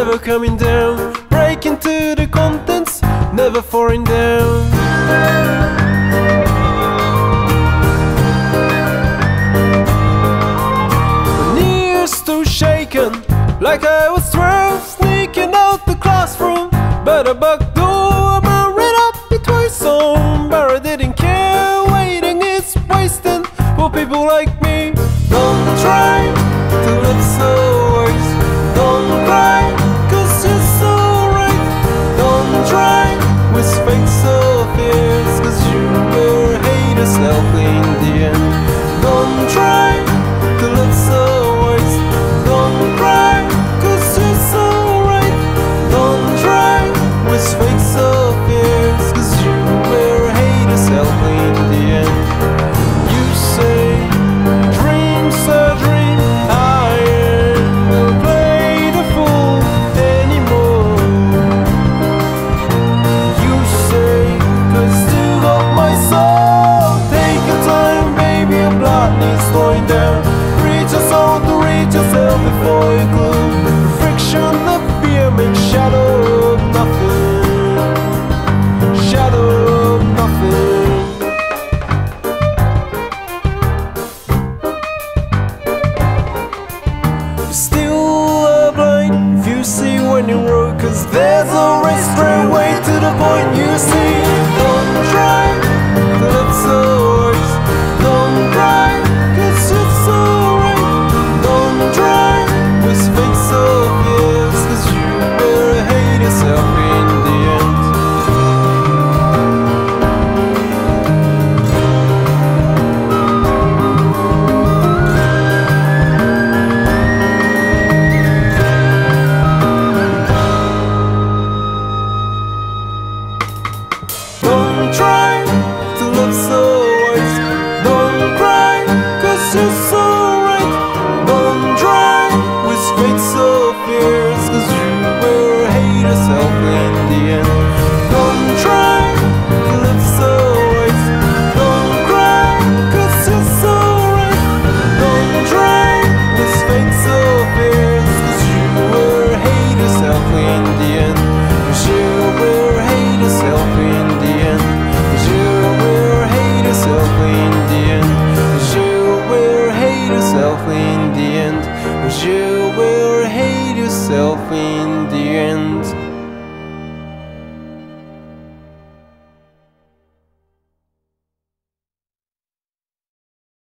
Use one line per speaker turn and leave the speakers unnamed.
never coming down. Breaking to the contents, never falling down. My knees still shaking, like I was 12, sneaking out the classroom. But a back door, I ran up it twice on. But I didn't care, waiting is wasting for people like me. Don't try to live so wise. Don't cry, cause you're so right. Don't try with fake so fierce, cause you will hate yourself in the end. Don't try to live so wise. Don't cry, cause you're so right. Don't try with fake so fierce, cause you will hate yourself in the end. You say dreams are dreams, I ain't play the fool anymore. You say, cause you got my soul. Take your time, baby, your blood needs slowing down. Reach your soul to reach yourself before you gloom. The friction of fear makes shadow of nothing. Shadow of nothing. Still are blind if you see when you road, cause there's always straight way to the point you see. Don't try to live so wise. Don't cry, cause it's so right. Don't try with fake so fierce, cause you will hate yourself in the end. Don't try to live so wise. Don't cry, cause you're so right. Don't try with fate so fierce, cause you will hate yourself in the end. Don't try to live so wise. Don't cry, cause you're so right. Don't try with fate so fierce, cause you will hate yourself in the end. Cause you will hate yourself in the end. You will hate yourself in the end. You will hate yourself in the end. You will hate yourself in